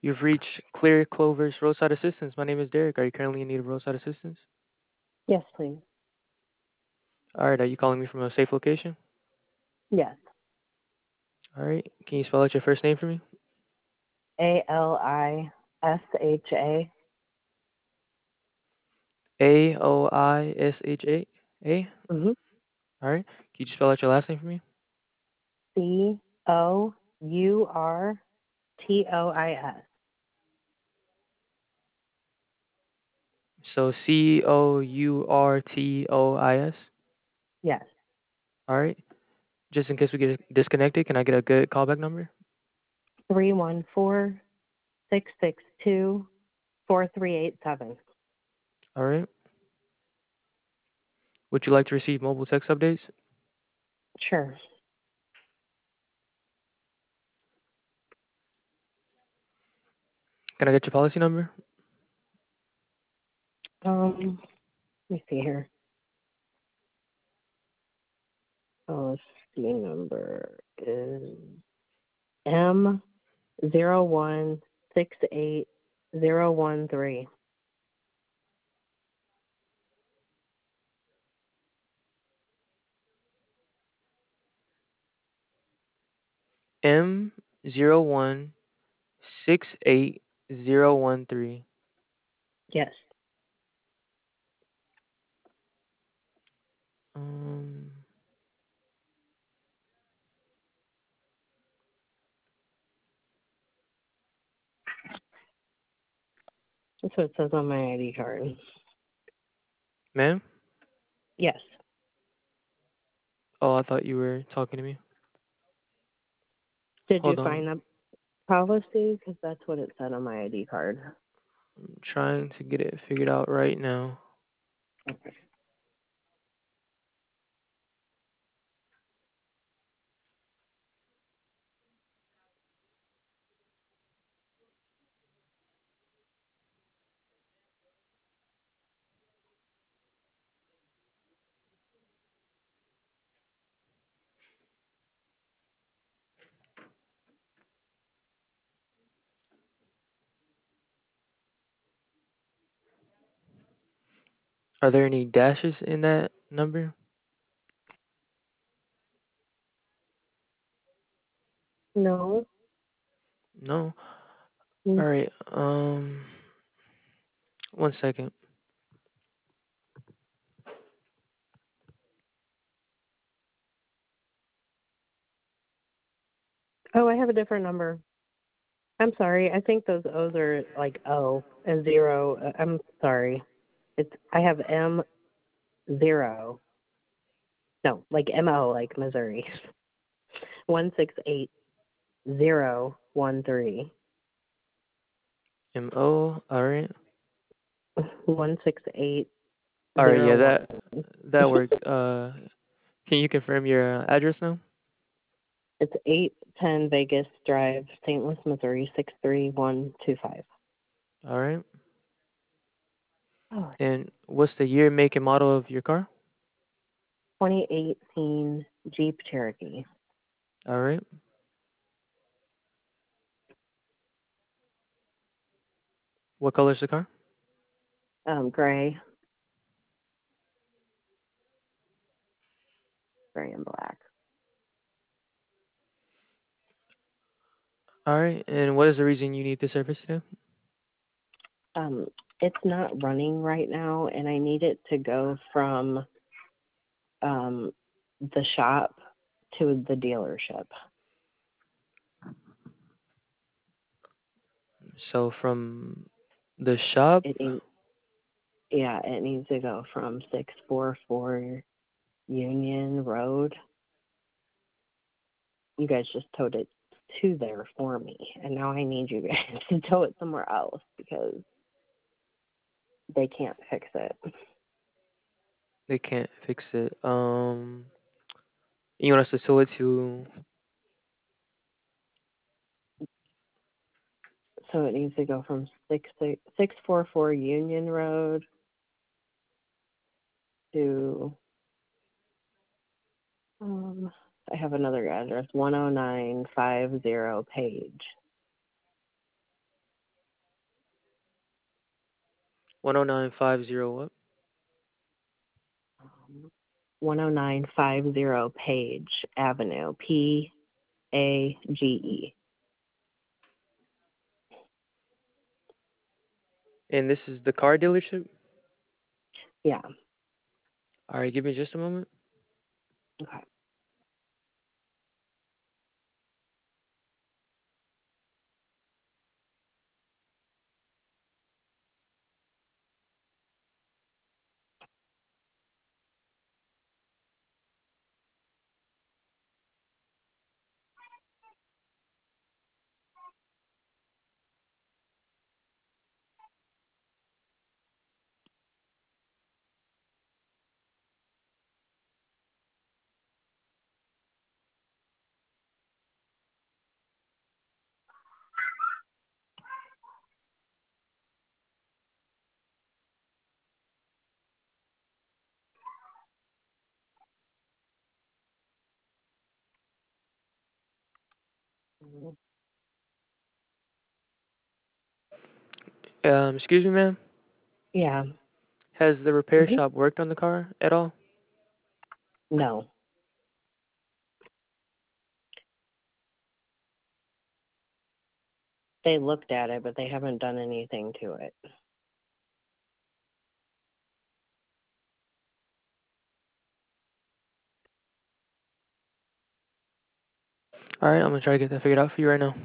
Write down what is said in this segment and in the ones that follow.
You've reached Clear Clover's roadside assistance. My name is Derek. Are you currently in need of roadside assistance? Yes, please. All right. Are you calling me from a safe location? Yes. All right. Can you spell out your first name for me? Alisha. Aoisha. A. Mm-hmm. All right. Can you just spell out your last name for me? Courtois. So Courtois. Yes. All right. Just in case we get disconnected, can I get a good callback number? 314-662-4387. All right. Would you like to receive mobile text updates? Sure. Can I get your policy number? Let me see here. Policy number is M0168013. M01680013. Yes. Um. That's what it says on my ID card. Ma'am? Yes. Oh, I thought you were talking to me. Did you Hold on. find the policy? Because that's what it said on my ID card. I'm trying to get it figured out right now. Okay. Are there any dashes in that number? No. No. Mm. All right. One second. Oh, I have a different number. I'm sorry. I think those O's are like O and zero. I'm sorry. I have M0. No, like MO, like Missouri. 168013. MO. All right. 16801. All right. Yeah, that works. Can you confirm your address now? It's 810 Vegas Drive, St. Louis, Missouri 63125. All right. Oh, And what's the year, make, and model of your car? 2018 Jeep Cherokee. All right. What color is the car? Gray and black. All right. And what is the reason you need the service today? Um, it's not running right now, and I need it to go from the shop to the dealership. So from the shop. It needs, yeah, it needs to go from 644 Union Road. You guys just towed it to there for me, and now I need you guys to tow it somewhere else because they can't fix it. They can't fix it. You want us to tow it to? So it needs to go from 644 Union Road to um I have another address, 10950 Page. 10950 what? 10950 Page Avenue, Page. And this is the car dealership? Yeah. All right, give me just a moment. Okay. Excuse me, ma'am. Yeah. Has the repair Hmm. shop worked on the car at all? No. They looked at it, but they haven't done anything to it. All right, I'm gonna try to get that figured out for you right now.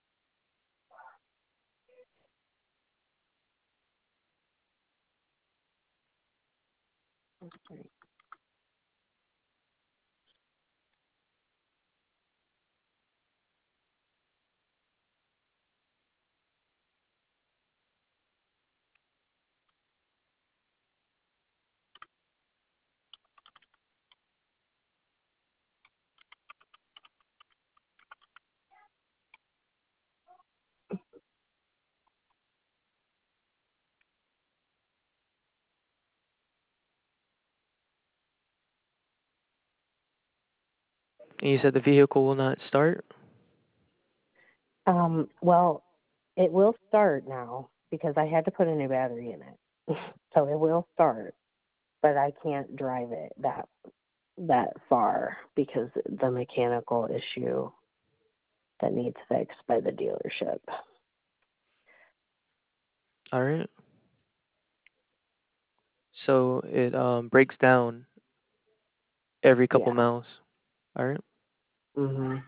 And you said the vehicle will not start? Well, it will start now because I had to put a new battery in it. So it will start, but I can't drive it that far because the mechanical issue that needs fixed by the dealership. All right. So it breaks down every couple Yeah. miles. All right. Mhm.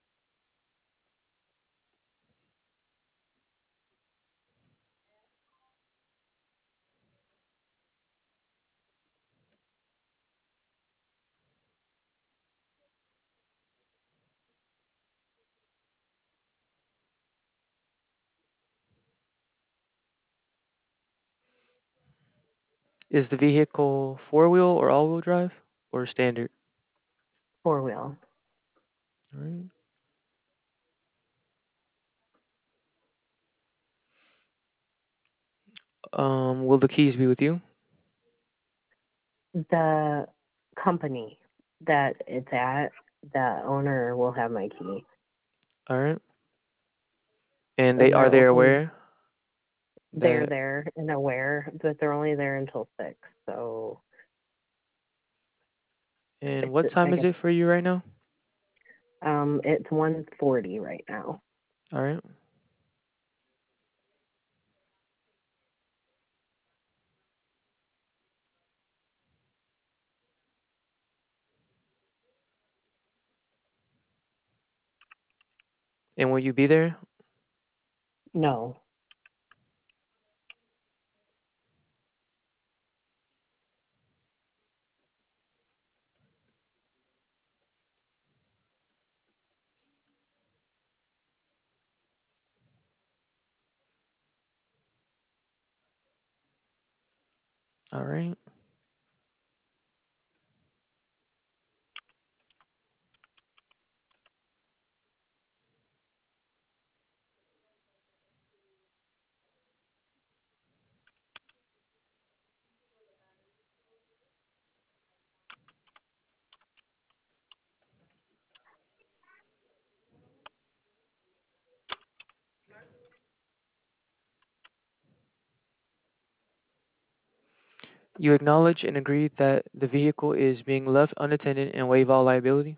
Is the vehicle four-wheel or all-wheel drive or standard? 4-wheel. All right. Will the keys be with you? The company that it's at, the owner will have my key. All right. And And are they're they open. aware They're that? there and aware, but they're only there until 6. So And it's, what time I is guess, it for you right now? it's 1:40 right now. All right. And will you be there? No. All right. You acknowledge and agree that the vehicle is being left unattended and waive all liability.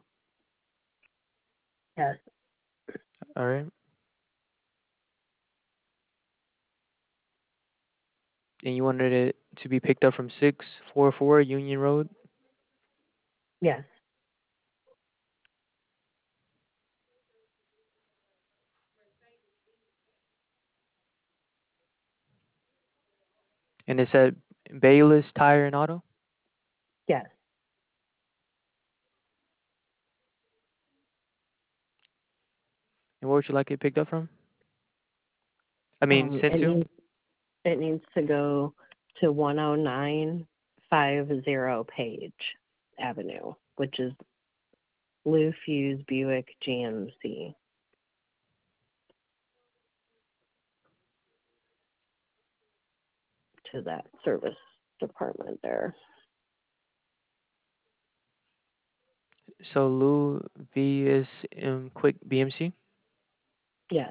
Yes. All right. And you wanted it to be picked up from 644 Union Road. Yes. And it said Bayless Tire and Auto. Yes. And where would you like it picked up from? I mean, sent It to? needs to go to 10950 Page Avenue, which is Blue Fuse Buick GMC. To that service department there. So Lou V is Quick BMC. Yes.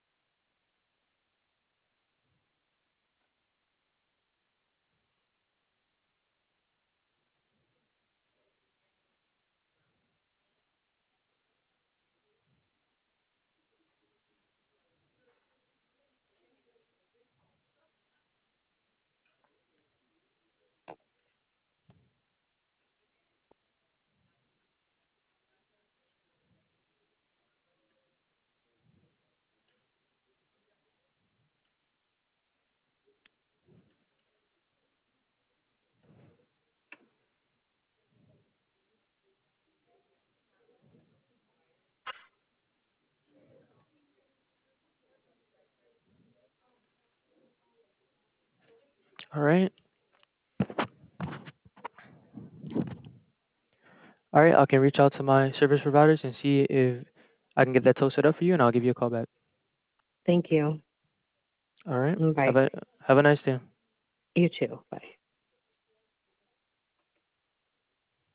All right. All right. I can reach out to my service providers and see if I can get that tow set up for you, and I'll give you a call back. Thank you. All right. Bye. Have a nice day. You too. Bye.